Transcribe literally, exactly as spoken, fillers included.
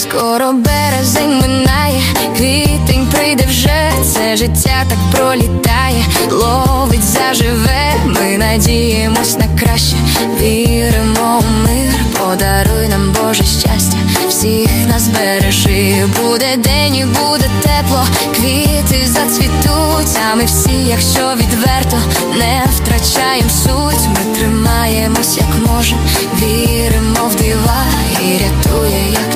Скоро березень минає, квітень прийде вже, це життя так пролітає, ловить, заживе. Ми надіємось на краще, віримо у мир. Подаруй нам, Боже, щастя, всіх нас бережи. Буде день і буде тепло, квіти зацвітуть, а ми всі, якщо відверто, не втрачаєм суть. Ми тримаємось як можем, віримо в дива, і рятує як